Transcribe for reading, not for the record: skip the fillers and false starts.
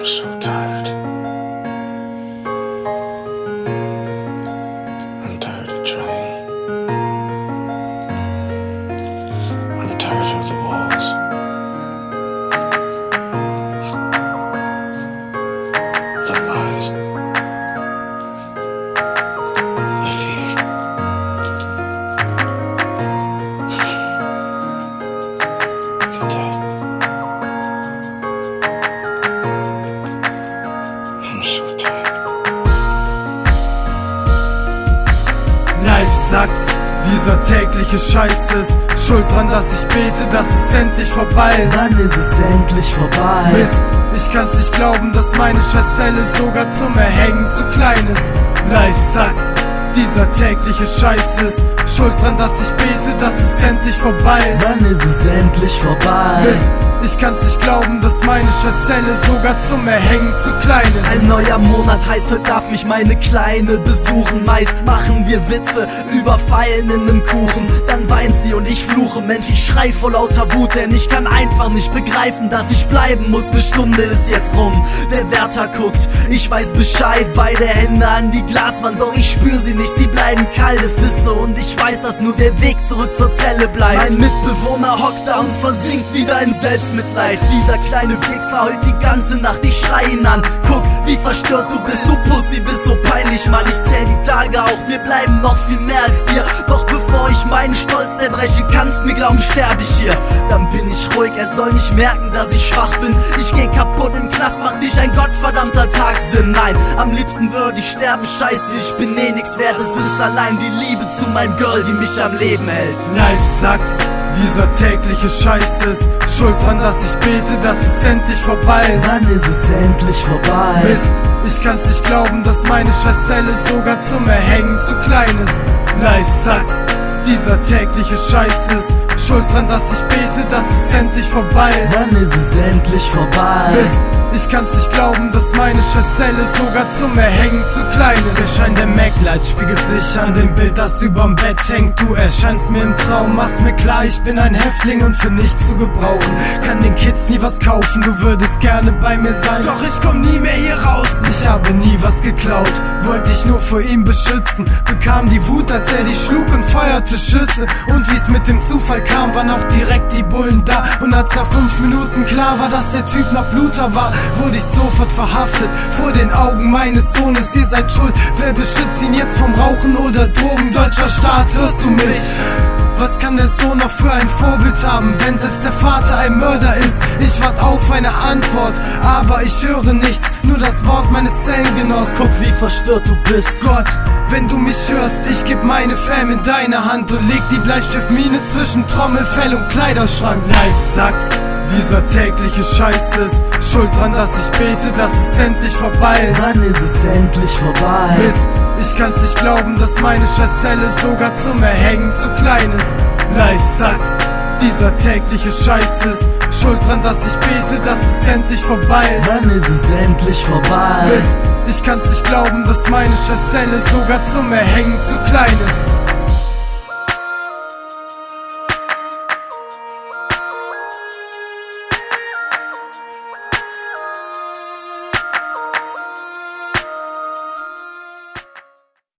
I'm so tired. I'm tired of trying. I'm tired of the walls. The lies. The fear. The death. I'm so tired. Life sucks, dieser tägliche Scheiß ist schuld dran, dass ich bete, dass es endlich vorbei ist. Wann ist es endlich vorbei? Mist, ich kann's nicht glauben, dass meine Scheißzelle sogar zum Erhängen zu klein ist. Life sucks, dieser tägliche Scheiß ist schuld dran, dass ich bete, dass es endlich vorbei ist. Wann ist es endlich vorbei? Mist, ich kann's nicht glauben, dass meine Scheißzelle sogar zum Erhängen zu klein ist. Ein neuer Monat heißt, heute darf mich meine Kleine besuchen. Meist machen wir Witze über Pfeilen in nem Kuchen. Dann weint sie und ich fluche. Mensch, ich schrei vor lauter Wut, denn ich kann einfach nicht begreifen, dass ich bleiben muss. Ne Stunde ist jetzt rum, der Wärter guckt. Ich weiß Bescheid, beide Hände an die Glaswand, doch ich spür sie nicht, sie bleiben kalt. Es ist so und ich weiß, dass nur der Weg zurück zur Zelle bleibt. Mein Mitbewohner hockt da und versinkt wieder in Selbstmitleid. Dieser kleine Wichser heult die ganze Nacht, ich schrei ihn an. Guck, wie verstört du bist, du Pussy, bist so peinlich, Mann. Ich zähl die Tage auf, mir bleiben noch viel mehr als dir. Doch bevor ich meinen Stolz zerbreche, kannst mir glauben, sterb ich hier. Dann bin ich ruhig, er soll nicht merken, dass ich schwach bin. Ich geh kaputt im Knast, mach nicht ein gottverdammter Tagssinn. Nein, am liebsten würde ich sterben, scheiße, ich bin eh nix wert. Es ist allein die Liebe zu meinem Girl, die mich am Leben hält. Life sucks, dieser tägliche Scheiß ist schuld dran, dass ich bete, dass es endlich vorbei ist. Wann ist es endlich vorbei? Mist, ich kann's nicht glauben, dass meine Scheißzelle sogar zum Erhängen zu klein ist. Life sucks, dieser tägliche Scheiß ist schuld dran, dass ich bete, dass es endlich vorbei ist. Wann ist es endlich vorbei? Mist, ich kann's nicht glauben, dass meine Scheißzelle sogar zum Erhängen zu klein ist. Der Schein der Maglite spiegelt sich an dem Bild, das überm Bett hängt. Du erscheinst mir im Traum, machst mir klar, ich bin ein Häftling und für nichts zu gebrauchen. Kann den Kids nie was kaufen, du würdest gerne bei mir sein, doch ich komm nie mehr hier raus. Ich habe nie was geklaut, wollte ich nur vor ihm beschützen. Bekam die Wut, als er dich schlug und feuerte Schüsse. Und wie's mit dem Zufall kam, waren auch direkt die Bullen da. Und als nach 5 Minuten klar war, dass der Typ noch Bluter war, wurde ich sofort verhaftet, vor den Augen meines Sohnes. Ihr seid schuld, wer beschützt ihn jetzt vom Rauchen oder Drogen? Deutscher Staat, hörst du mich? Was kann der Sohn noch für ein Vorbild haben, wenn selbst der Vater ein Mörder ist? Ich wart auf eine Antwort, aber ich höre nichts, nur das Wort meines Zellengenossen. Guck, wie verstört du bist. Gott, wenn du mich hörst, ich geb meine Fam in deine Hand und leg die Bleistiftmine zwischen Trommelfell und Kleiderschrank. Life sucks, dieser tägliche Scheiß ist schuld dran, dass ich bete, dass es endlich vorbei ist. Wann ist es endlich vorbei? Mist, ich kann's nicht glauben, dass meine Scheißzelle sogar zum Erhängen zu klein ist. Life sucks, dieser tägliche Scheiß ist schuld dran, dass ich bete, dass es endlich vorbei ist. Wann ist es endlich vorbei? Mist, ich kann's nicht glauben, dass meine Scheißzelle sogar zum Erhängen zu klein ist.